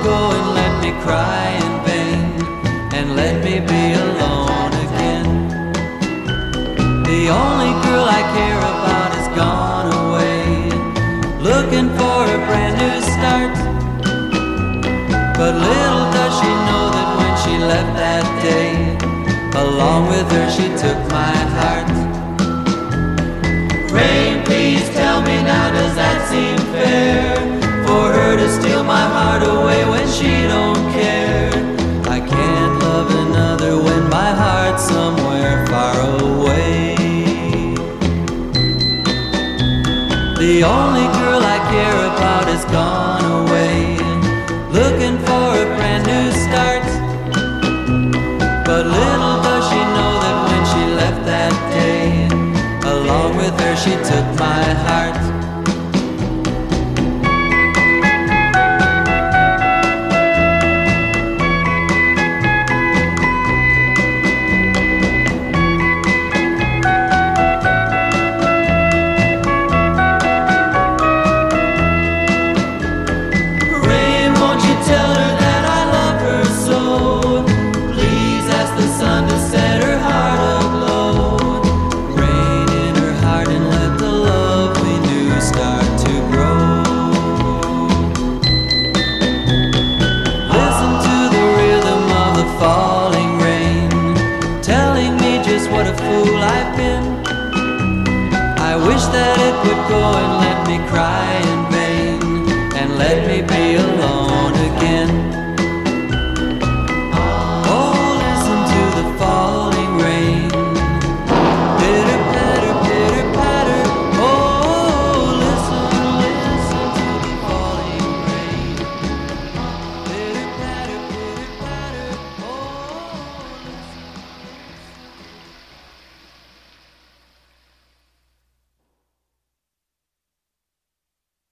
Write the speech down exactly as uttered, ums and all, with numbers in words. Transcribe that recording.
go and let me cry in vain, and let me be alone again. The only girl I care about has gone away, looking for a brand new start. But little does she know that when she left that day, along with her she took my heart. Rain, please tell me now, does that seem fair? For her to steal my heart away when she don't care. I can't love another when my heart's somewhere far away. The only girl I care about has gone away, looking for a brand new start. But little does she know that when she left that day, along with her she took my heart. Falling rain, telling me just what a fool I've been. I wish that it would go and let me cry in vain, and let me be alone.